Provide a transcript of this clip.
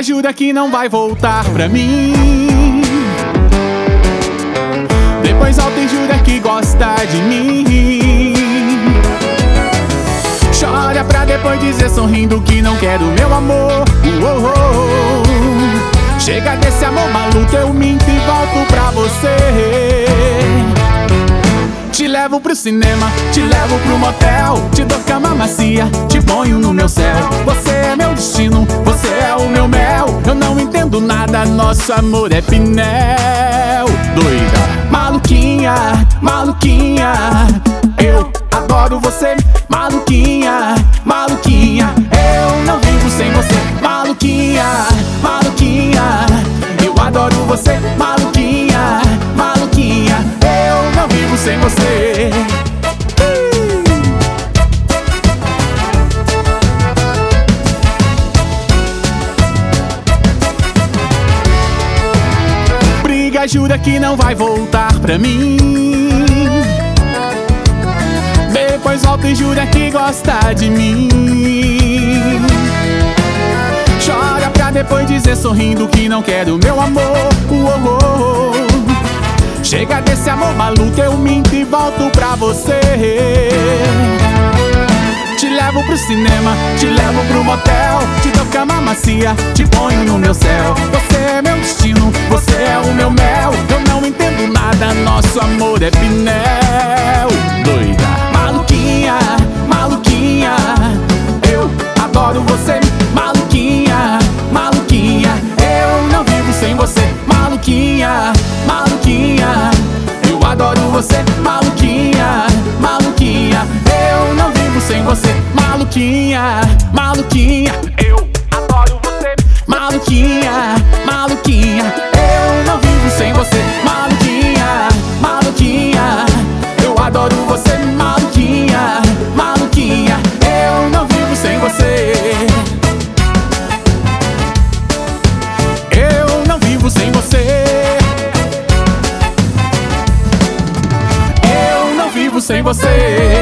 Briga, jura que não vai voltar pra mim. Depois volta e jura que gosta de mim. Chora pra depois dizer sorrindo que não quer o meu amor. Chega desse amor maluco, eu minto e volto pra você. Te levo pro cinema, te levo pro motel, te dou cama macia, te ponho no meu céu. Você é meu destino, você é o meu mel. Eu não entendo nada, nosso amor é Pinel. Doida, maluquinha, maluquinha, eu adoro você. Maluquinha, maluquinha, eu não vivo sem você. Maluquinha, maluquinha, eu adoro você. Maluquinha, maluquinha, eu não vivo sem você. Briga, jura que não vai voltar pra mim. Depois volta e jura que gosta de mim. Chora pra depois dizer sorrindo que não quer o meu amor. Chega desse amor maluco, eu minto e volto pra você. Te levo pro cinema, te levo pro motel, te dou cama macia, te ponho no meu céu. Você é meu destino, você é o meu mel. Eu não entendo nada, nosso amor é Pinel. Doida, maluquinha, maluquinha, eu adoro você. Maluquinha, maluquinha, eu não vivo sem você. Maluquinha, maluquinha, eu adoro você. Maluquinha, maluquinha, eu não vivo sem você. Maluquinha, maluquinha, eu adoro você. Maluquinha, maluquinha, eu não vivo sem você. Maluquinha, maluquinha, eu adoro você. Maluquinha, maluquinha, eu não vivo sem você. Eu não vivo sem você. Eu não vivo sem você.